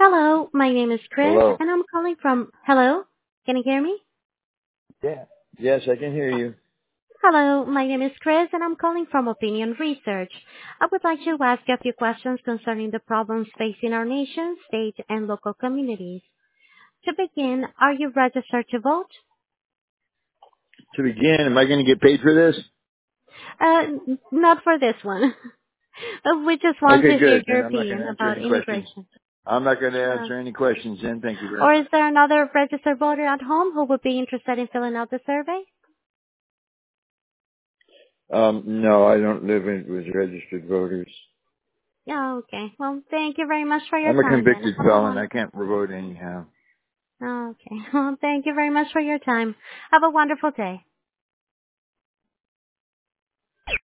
Hello, my name is Chris, Hello. and I'm calling from. Hello, can you hear me? Yeah. Yes, I can hear you. Hello, my name is Chris, and I'm calling from Opinion Research. I would like to ask a few questions concerning the problems facing our nation, state, and local communities. To begin, are you registered to vote? To begin, am I going to get paid for this? Not for this one. We just want Okay, to hear good. your Then I'm not going opinion to answer about any questions. immigration. I'm not going to Uh, answer any questions then. Thank you very or much. is there another registered voter at home who would be interested in filling out the survey? No, I don't live with registered voters. Yeah, okay. Well, thank you very much for your I'm a time then. convicted Have a felon. I wonderful. can't vote anyhow. Okay. Well, thank you very much for your time. Have a wonderful day.